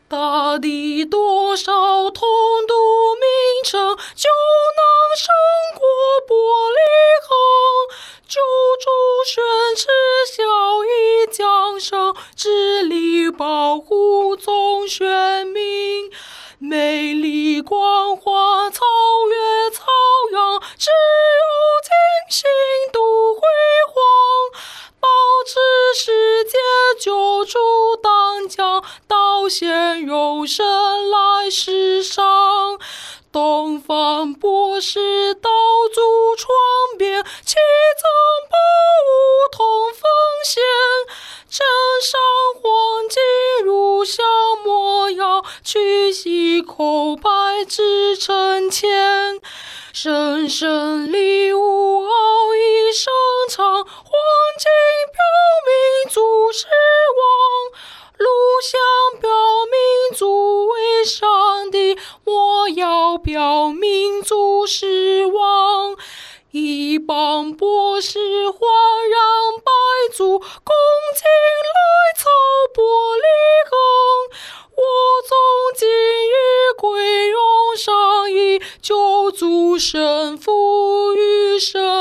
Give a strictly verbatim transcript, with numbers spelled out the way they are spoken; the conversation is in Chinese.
大地多少同度名称，就能胜过玻璃恒。救主宣旨效益降生，致力保护众选民。美丽光华超越草阳，只有精心度辉煌。保持世界救主当将，道显肉身来世上。东方博士道祖床边，七层宝物同奉献。镇上黄金如香莫要，屈膝叩拜至诚虔。神圣礼物奥义深长，黄金表明祖是王，录像表明祖为上帝，我要表明祖是王。一帮博士焕然百足，恭敬来操玻璃恒。我从今日归荣上衣，救主神父与神。